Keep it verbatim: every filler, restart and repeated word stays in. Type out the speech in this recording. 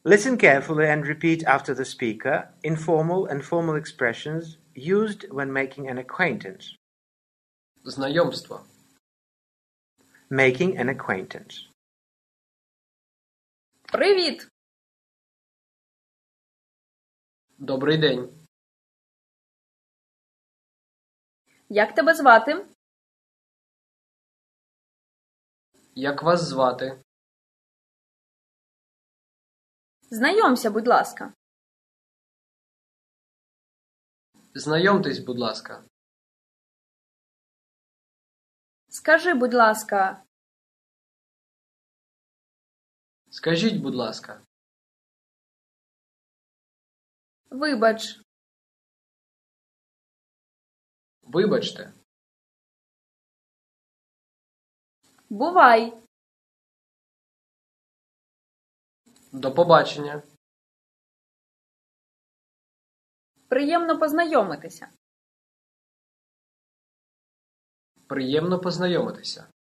Listen carefully and repeat after the speaker informal and formal expressions used when making an acquaintance. Знайомство. Making an acquaintance. Привіт! Добрий день. Як тебе звати? Як вас звати? Знайомся, будь ласка. Знайомтесь, будь ласка. Скажи, будь ласка. Скажіть, будь ласка. Вибач. Вибачте. Бувай. До побачення. Приємно познайомитися. Приємно познайомитися.